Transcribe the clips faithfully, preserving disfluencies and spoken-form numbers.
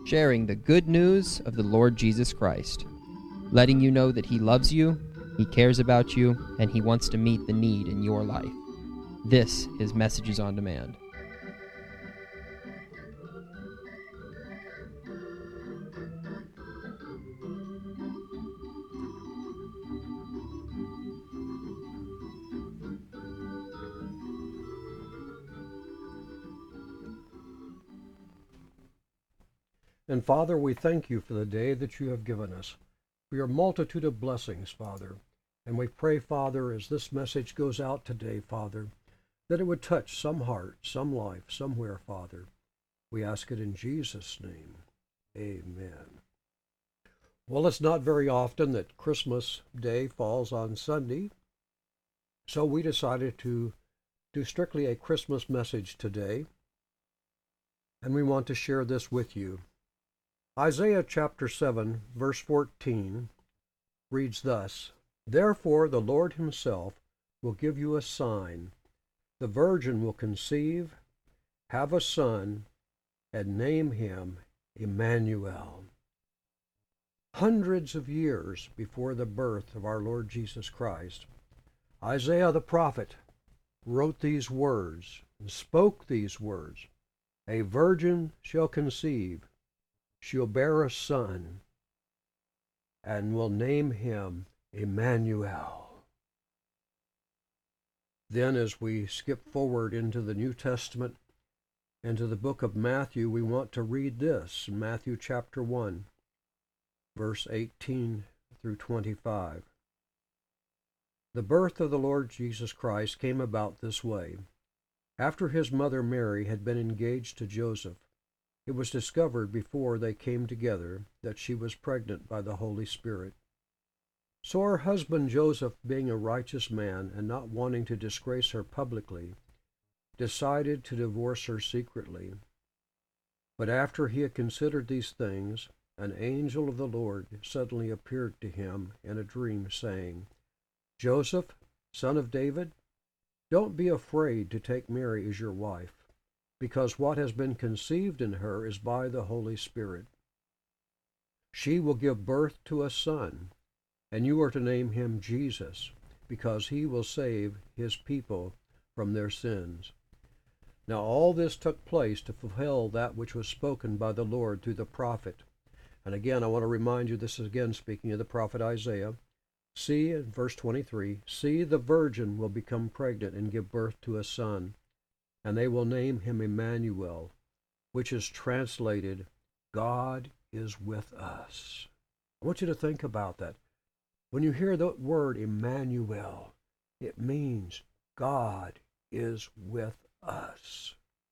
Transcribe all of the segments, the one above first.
sharing the good news of the Lord Jesus Christ, letting you know that He loves you, He cares about you, and He wants to meet the need in your life. This is Messages on Demand. And Father, we thank you for the day that you have given us, for your multitude of blessings, Father. And we pray, Father, as this message goes out today, Father, that it would touch some heart, some life, somewhere, Father. We ask it in Jesus' name. Amen. Well, it's not very often that Christmas Day falls on Sunday, so we decided to do strictly a Christmas message today, and we want to share this with you. Isaiah chapter seven, verse fourteen, reads thus, "Therefore the Lord himself will give you a sign. The virgin will conceive, have a son, and name him Emmanuel." Hundreds of years before the birth of our Lord Jesus Christ, Isaiah the prophet wrote these words and spoke these words. "A virgin shall conceive, she'll bear a son, and will name him Emmanuel." Then as we skip forward into the New Testament, into the book of Matthew, we want to read this, Matthew chapter one, verse eighteen through twenty-five. The birth of the Lord Jesus Christ came about this way. After his mother Mary had been engaged to Joseph, it was discovered before they came together that she was pregnant by the Holy Spirit. So her husband Joseph, being a righteous man and not wanting to disgrace her publicly, decided to divorce her secretly. But after he had considered these things, an angel of the Lord suddenly appeared to him in a dream, saying, "Joseph, son of David, don't be afraid to take Mary as your wife, because what has been conceived in her is by the Holy Spirit. She will give birth to a son, and you are to name him Jesus, because he will save his people from their sins." Now all this took place to fulfill that which was spoken by the Lord through the prophet. And again, I want to remind you, this is again speaking of the prophet Isaiah. See, in verse twenty-three, "See, the virgin will become pregnant and give birth to a son, and they will name him Emmanuel," which is translated, "God is with us." I want you to think about that. When you hear the word Emmanuel, it means God is with us.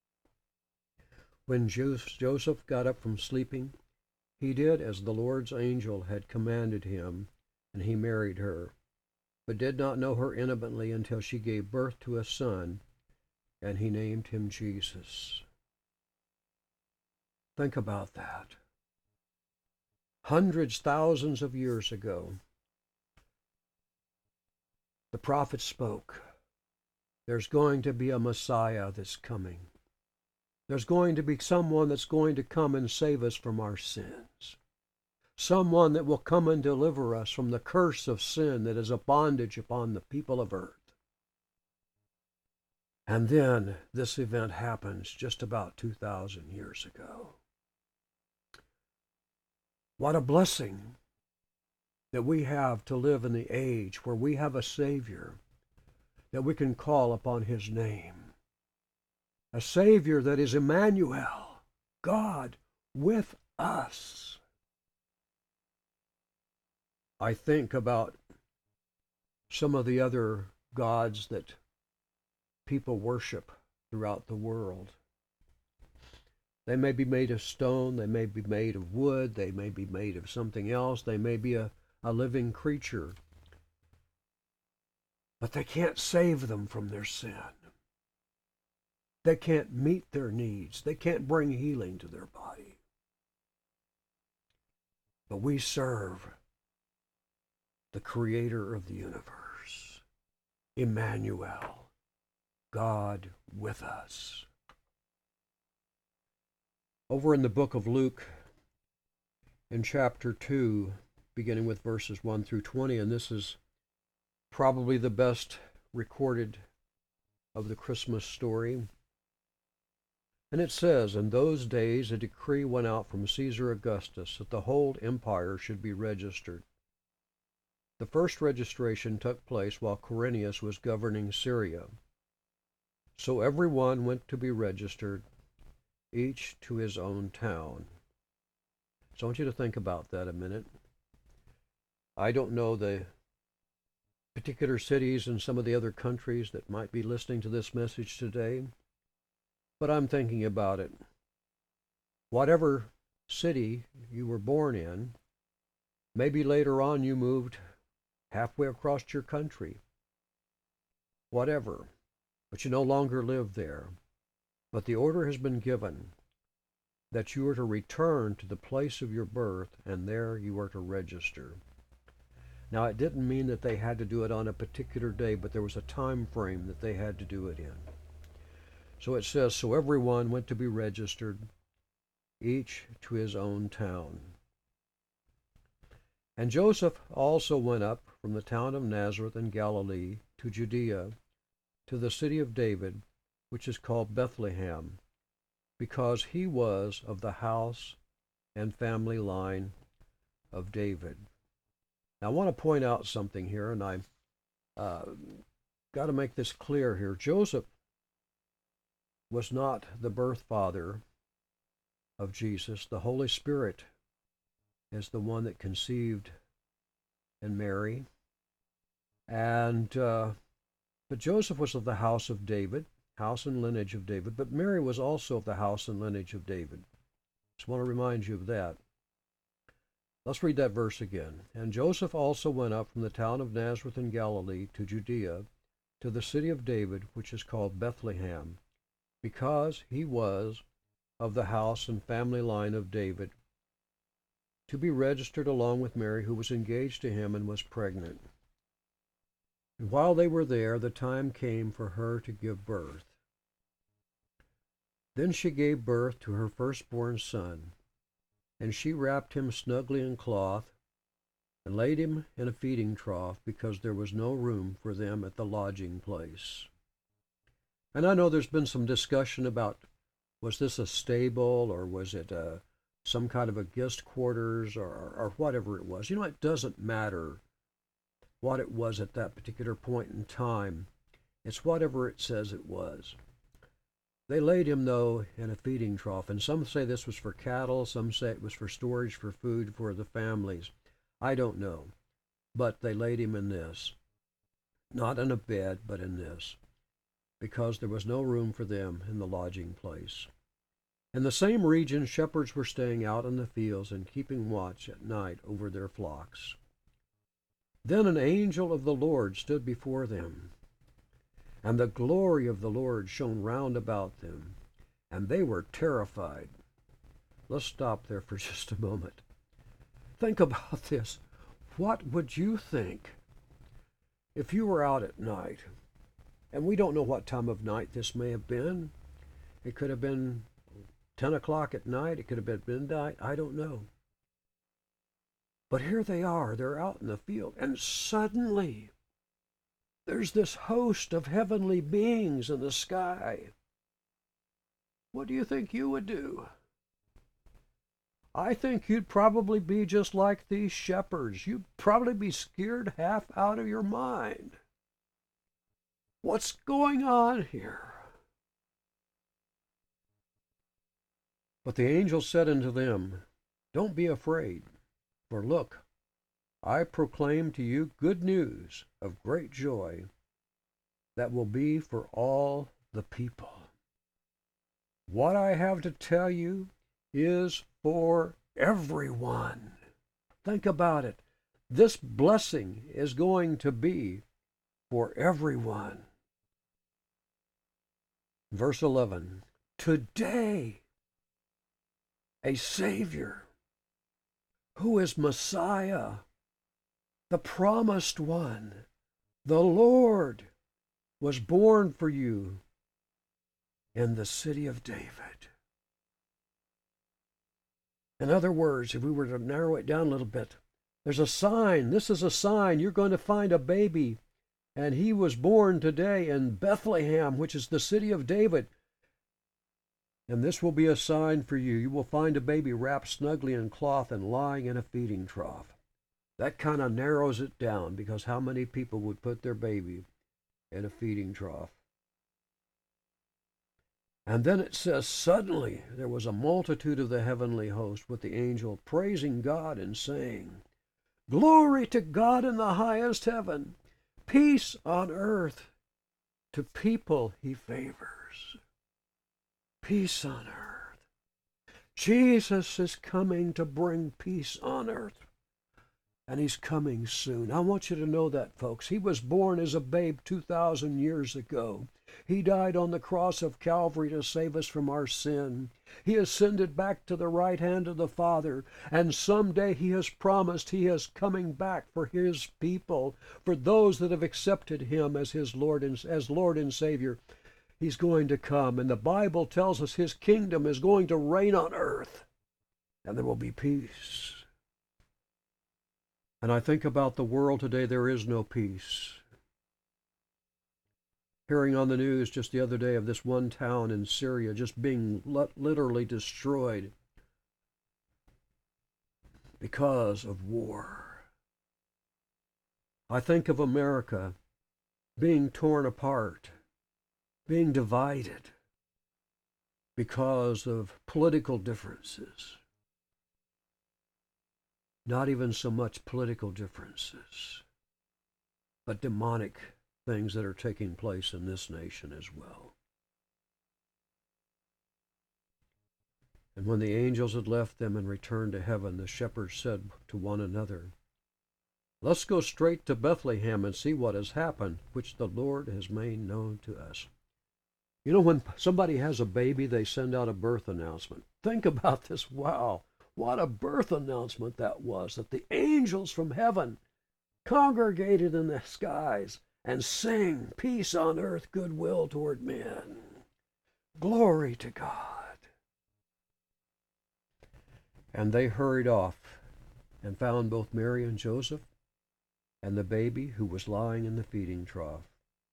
When Joseph got up from sleeping, he did as the Lord's angel had commanded him, and he married her, but did not know her intimately until she gave birth to a son, and he named him Jesus. Think about that. Hundreds, thousands of years ago, the prophet spoke. There's going to be a Messiah that's coming. There's going to be someone that's going to come and save us from our sins. Someone that will come and deliver us from the curse of sin that is a bondage upon the people of earth. And then this event happens just about two thousand years ago. What a blessing that we have to live in the age where we have a Savior, that we can call upon his name. A Savior that is Emmanuel, God with us. I think about some of the other gods that people worship throughout the world. They may be made of stone, they may be made of wood, they may be made of something else, they may be a, a living creature. But they can't save them from their sin. They can't meet their needs. They can't bring healing to their body. But we serve the Creator of the universe, Emmanuel, God with us. Over in the book of Luke, in chapter two, beginning with verses one through twenty, and this is probably the best recorded of the Christmas story. And it says, "In those days a decree went out from Caesar Augustus that the whole empire should be registered. The first registration took place while Quirinius was governing Syria. So every one went to be registered, each to his own town." So I want you to think about that a minute. I don't know the particular cities in some of the other countries that might be listening to this message today, but I'm thinking about it. Whatever city you were born in, maybe later on you moved halfway across your country, whatever, but you no longer live there. But the order has been given that you are to return to the place of your birth, and there you are to register. Now, it didn't mean that they had to do it on a particular day, but there was a time frame that they had to do it in. So it says, "So everyone went to be registered, each to his own town. And Joseph also went up from the town of Nazareth in Galilee to Judea, to the city of David, which is called Bethlehem, because he was of the house and family line of David." Now, I want to point out something here, and I uh, got to make this clear here. Joseph was not the birth father of Jesus. The Holy Spirit is the one that conceived in Mary. And uh, but Joseph was of the house of David, house and lineage of David, but Mary was also of the house and lineage of David. Just want to remind you of that. Let's read that verse again. "And Joseph also went up from the town of Nazareth in Galilee to Judea, to the city of David, which is called Bethlehem, because he was of the house and family line of David, to be registered along with Mary, who was engaged to him and was pregnant. And while they were there, the time came for her to give birth. Then she gave birth to her firstborn son, and she wrapped him snugly in cloth and laid him in a feeding trough, because there was no room for them at the lodging place." And I know there's been some discussion about, was this a stable, or was it a, some kind of a guest quarters, or, or whatever it was. You know, it doesn't matter what it was at that particular point in time. It's whatever it says it was. They laid him, though, in a feeding trough, and some say this was for cattle, some say it was for storage for food for the families. I don't know, but they laid him in this. Not in a bed, but in this, because there was no room for them in the lodging place. In the same region, shepherds were staying out in the fields and keeping watch at night over their flocks. Then an angel of the Lord stood before them, and the glory of the Lord shone round about them, and they were terrified. Let's stop there for just a moment. Think about this. What would you think if you were out at night? And we don't know what time of night this may have been. It could have been ten o'clock at night. It could have been midnight. I don't know. But here they are. They're out in the field. And suddenly, there's this host of heavenly beings in the sky. What do you think you would do? I think you'd probably be just like these shepherds. You'd probably be scared half out of your mind. What's going on here? But the angel said unto them, Don't be afraid, for look, I proclaim to you good news of great joy that will be for all the people. What I have to tell you is for everyone. Think about it. This blessing is going to be for everyone. Verse eleven, today a Savior, who is Messiah, the promised one, the Lord, was born for you in the city of David. In other words, if we were to narrow it down a little bit, there's a sign. This is a sign. You're going to find a baby. And he was born today in Bethlehem, which is the city of David. And this will be a sign for you. You will find a baby wrapped snugly in cloth and lying in a feeding trough. That kind of narrows it down, because how many people would put their baby in a feeding trough? And then it says, suddenly there was a multitude of the heavenly host with the angel praising God and saying, Glory to God in the highest heaven, peace on earth to people he favors. Peace on earth. Jesus is coming to bring peace on earth. And he's coming soon. I want you to know that, folks. He was born as a babe two thousand years ago. He died on the cross of Calvary to save us from our sin. He ascended back to the right hand of the Father, and someday he has promised he is coming back for his people, for those that have accepted him as his Lord and, as Lord and Savior. He's going to come, and the Bible tells us his kingdom is going to reign on earth, and there will be peace. And I think about the world today, there is no peace. Hearing on the news just the other day of this one town in Syria just being literally destroyed because of war. I think of America being torn apart, being divided because of political differences. Not even so much political differences, but demonic things that are taking place in this nation as well. And when the angels had left them and returned to heaven, the shepherds said to one another, Let's go straight to Bethlehem and see what has happened, which the Lord has made known to us. You know, when somebody has a baby, they send out a birth announcement. Think about this. Wow. What a birth announcement that was, that the angels from heaven congregated in the skies and sang, Peace on earth, goodwill toward men. Glory to God. And they hurried off and found both Mary and Joseph and the baby who was lying in the feeding trough.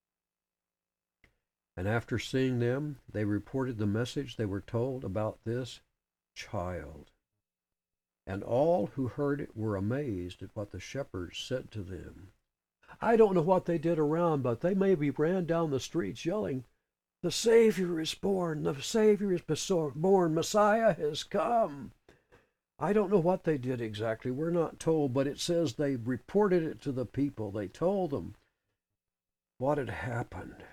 And after seeing them, they reported the message they were told about this child. And all who heard it were amazed at what the shepherds said to them. I don't know what they did around, but they maybe ran down the streets yelling, The Savior is born, the Savior is born, Messiah has come. I don't know what they did exactly. We're not told, but it says they reported it to the people. They told them what had happened.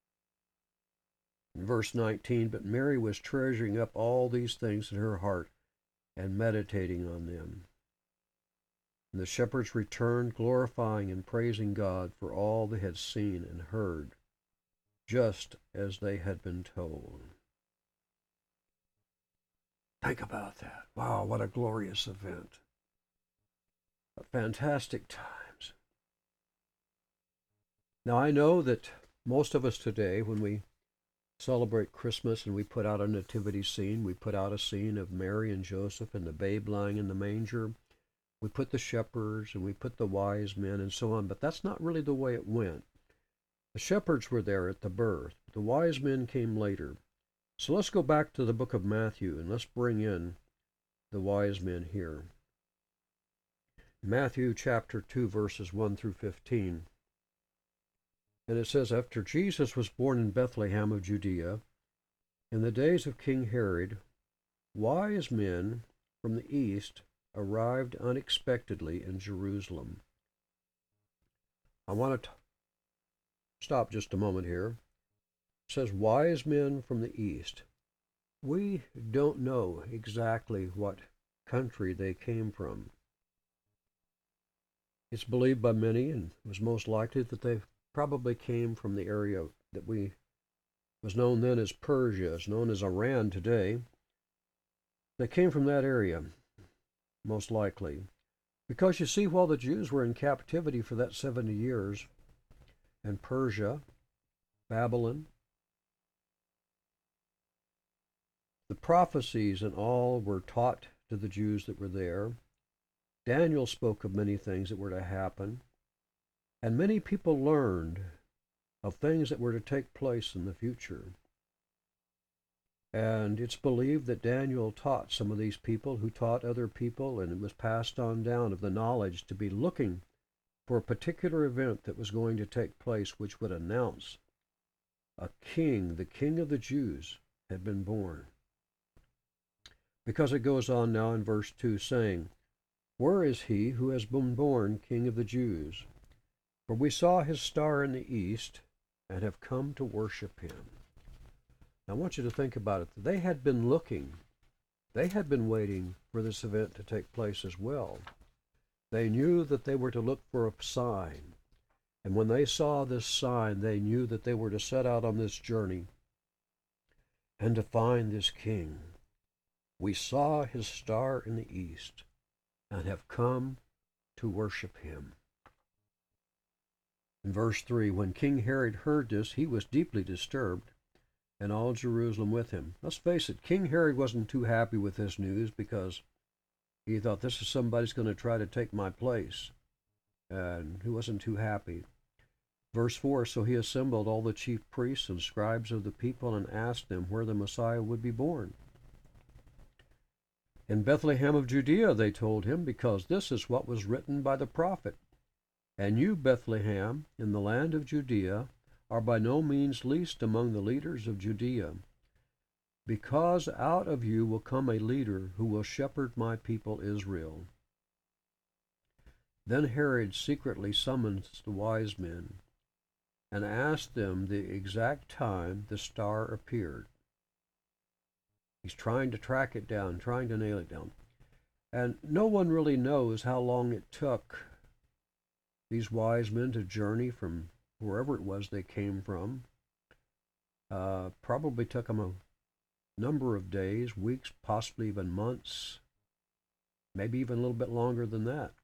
In verse nineteen, but Mary was treasuring up all these things in her heart and meditating on them. And the shepherds returned, glorifying and praising God for all they had seen and heard, just as they had been told. Think about that. Wow, what a glorious event. Fantastic times. Now, I know that most of us today, when we celebrate Christmas and we put out a nativity scene, we put out a scene of Mary and Joseph and the babe lying in the manger. We put the shepherds and we put the wise men and so on, but that's not really the way it went. The shepherds were there at the birth. The wise men came later. So let's go back to the book of Matthew and let's bring in the wise men here. Matthew chapter two, verses one through fifteen. And it says, After Jesus was born in Bethlehem of Judea, in the days of King Herod, wise men from the east arrived unexpectedly in Jerusalem. I want to t- stop just a moment here. It says, wise men from the east. We don't know exactly what country they came from. It's believed by many, and it was most likely that they probably came from the area that we was known then as Persia. It's known as Iran today. They came from that area, most likely. Because you see, while the Jews were in captivity for that seventy years, and Persia, Babylon, the prophecies and all were taught to the Jews that were there. Daniel spoke of many things that were to happen. And many people learned of things that were to take place in the future. And it's believed that Daniel taught some of these people who taught other people, and it was passed on down of the knowledge to be looking for a particular event that was going to take place, which would announce a king, the king of the Jews, had been born. Because it goes on now in verse two saying, "Where is he who has been born king of the Jews? For we saw his star in the east and have come to worship him." Now, I want you to think about it. They had been looking. They had been waiting for this event to take place as well. They knew that they were to look for a sign. And when they saw this sign, they knew that they were to set out on this journey and to find this king. We saw his star in the east and have come to worship him. In verse three, when King Herod heard this, he was deeply disturbed, and all Jerusalem with him. Let's face it, King Herod wasn't too happy with this news, because he thought, this is somebody's going to try to take my place. And he wasn't too happy. Verse four, so he assembled all the chief priests and scribes of the people and asked them where the Messiah would be born. In Bethlehem of Judea, they told him, because this is what was written by the prophet. And you, Bethlehem, in the land of Judea, are by no means least among the leaders of Judea, because out of you will come a leader who will shepherd my people Israel. Then Herod secretly summons the wise men and asked them the exact time the star appeared. He's trying to track it down, trying to nail it down. And no one really knows how long it took these wise men to journey from wherever it was they came from. Uh, probably took them a number of days, weeks, possibly even months, maybe even a little bit longer than that.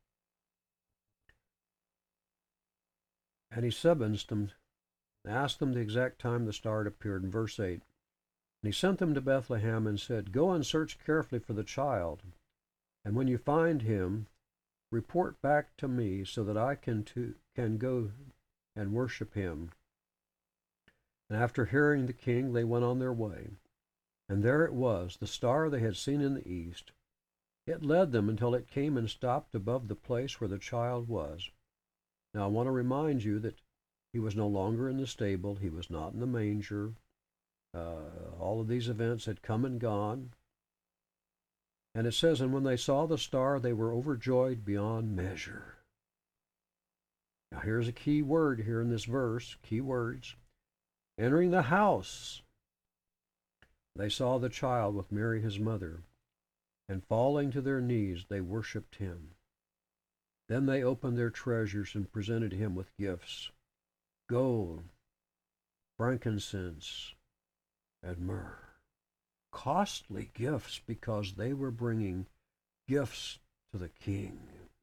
And he summons them, asked them the exact time the star appeared in verse eight. And he sent them to Bethlehem and said, go and search carefully for the child, and when you find him, report back to me so that I can, to, can go and worship him. And after hearing the king, they went on their way. And there it was, the star they had seen in the east. It led them until it came and stopped above the place where the child was. Now I want to remind you that he was no longer in the stable. He was not in the manger. Uh, all of these events had come and gone. And it says, and when they saw the star, they were overjoyed beyond measure. Now here's a key word here in this verse, key words. Entering the house, they saw the child with Mary his mother, and falling to their knees, they worshipped him. Then they opened their treasures and presented him with gifts, gold, frankincense, and myrrh. Costly gifts, because they were bringing gifts to the king.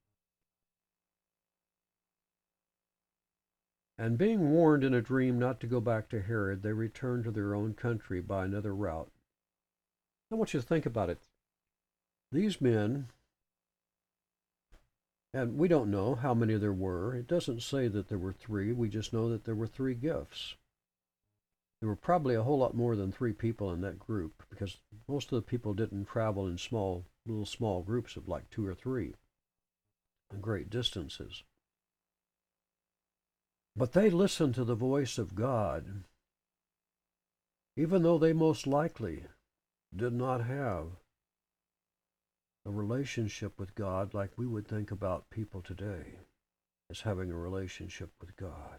And being warned in a dream not to go back to Herod, they returned to their own country by another route. I want you to think about it. These men, and we don't know how many there were. It doesn't say that there were three. We just know that there were three gifts. There were probably a whole lot more than three people in that group, because most of the people didn't travel in small, little small groups of like two or three, on great distances. But they listened to the voice of God, even though they most likely did not have a relationship with God like we would think about people today as having a relationship with God.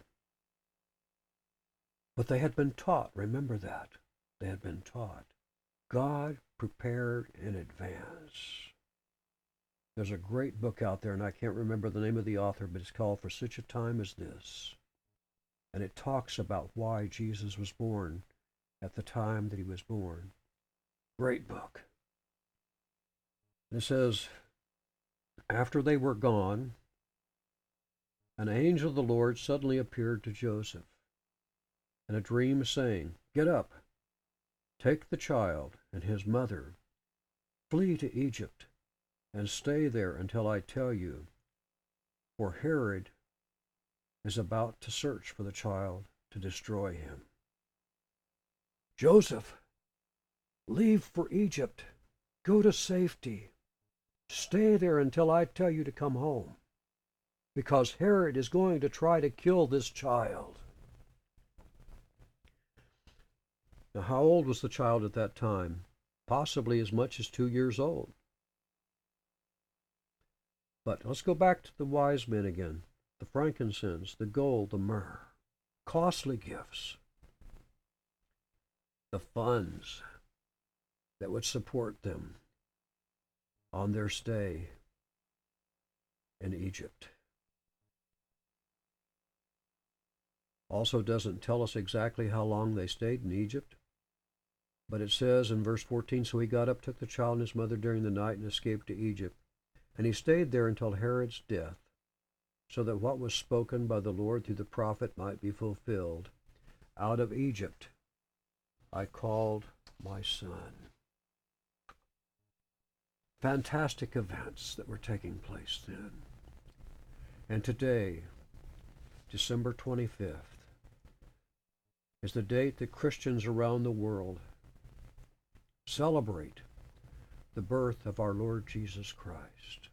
But they had been taught, remember that. They had been taught. God prepared in advance. There's a great book out there, and I can't remember the name of the author, but it's called For Such a Time as This. And it talks about why Jesus was born at the time that he was born. Great book. And it says, after they were gone, an angel of the Lord suddenly appeared to Joseph in a dream, saying, get up, take the child and his mother, flee to Egypt, and stay there until I tell you, for Herod is about to search for the child to destroy him. Joseph, leave for Egypt. Go to safety. Stay there until I tell you to come home, because Herod is going to try to kill this child. Now, how old was the child at that time? Possibly as much as two years old. But let's go back to the wise men again. The frankincense, the gold, the myrrh, costly gifts, the funds that would support them on their stay in Egypt. Also doesn't tell us exactly how long they stayed in Egypt, but it says in verse fourteen, so he got up, took the child and his mother during the night, and escaped to Egypt. And he stayed there until Herod's death, so that what was spoken by the Lord through the prophet might be fulfilled. Out of Egypt I called my son. Fantastic events that were taking place then. And today, December twenty-fifth, is the date that Christians around the world celebrate the birth of our Lord Jesus Christ.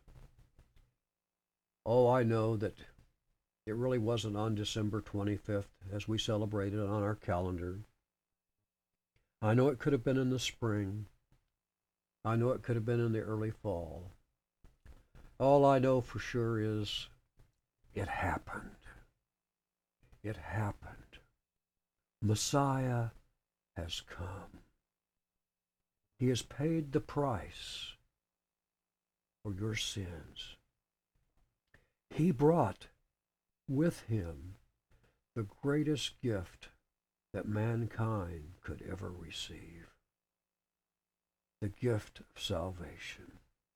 Oh, I know that it really wasn't on December twenty-fifth as we celebrated on our calendar. I know it could have been in the spring. I know it could have been in the early fall. All I know for sure is it happened. It happened. Messiah has come. He has paid the price for your sins. He brought with him the greatest gift that mankind could ever receive, the gift of salvation.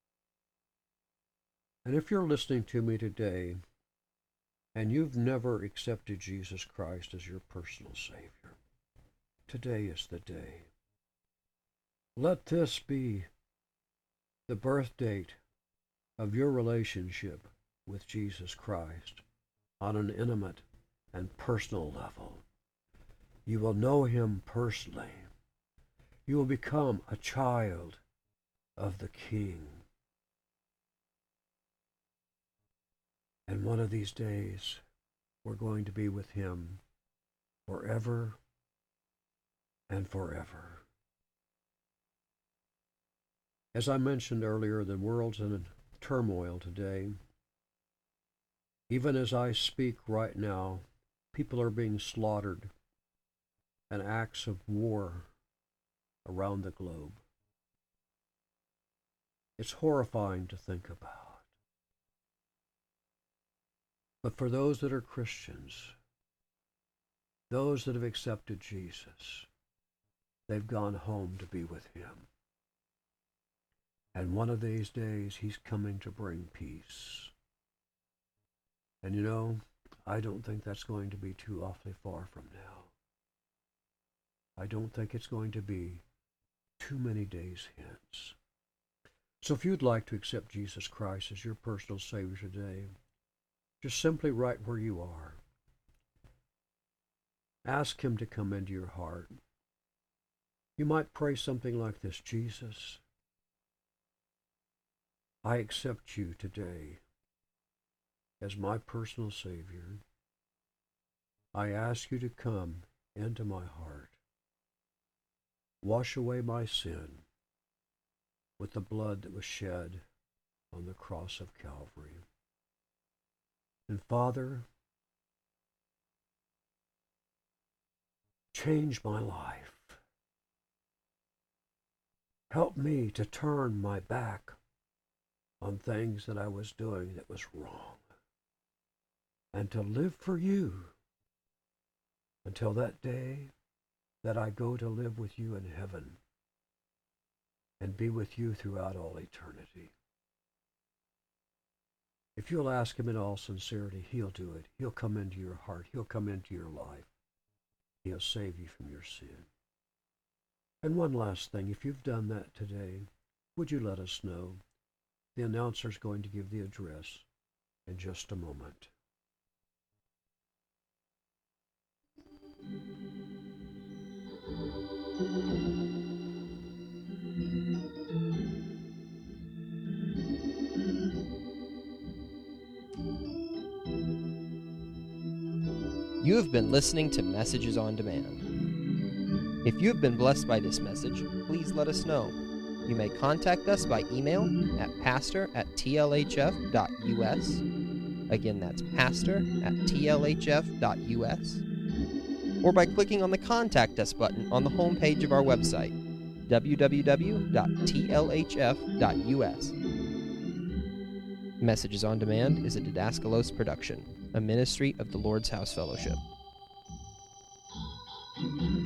And if you're listening to me today and you've never accepted Jesus Christ as your personal Savior, today is the day. Let this be the birth date of your relationship with Jesus Christ on an intimate and personal level. You will know him personally. You will become a child of the King. And one of these days, we're going to be with him forever and forever. As I mentioned earlier, the world's in turmoil today. Even as I speak right now, people are being slaughtered and acts of war around the globe. It's horrifying to think about. But for those that are Christians, those that have accepted Jesus, they've gone home to be with him. And one of these days, he's coming to bring peace. And you know, I don't think that's going to be too awfully far from now. I don't think it's going to be too many days hence. So if you'd like to accept Jesus Christ as your personal Savior today, just simply right where you are, ask him to come into your heart. You might pray something like this: Jesus, I accept you today as my personal Savior. I ask you to come into my heart. Wash away my sin with the blood that was shed on the cross of Calvary. And Father, change my life. Help me to turn my back on things that I was doing that was wrong, and to live for you until that day that I go to live with you in heaven and be with you throughout all eternity. If you'll ask him in all sincerity, he'll do it. He'll come into your heart. He'll come into your life. He'll save you from your sin. And one last thing, if you've done that today, would you let us know? The announcer is going to give the address in just a moment. You have been listening to Messages on Demand. If you have been blessed by this message, please let us know. You may contact us by email at pastor at t l h f dot u s. Again, that's pastor at t l h f dot u s. Or by clicking on the Contact Us button on the homepage of our website, w w w dot t l h f dot u s. Messages on Demand is a Didaskalos production, a ministry of the Lord's House Fellowship.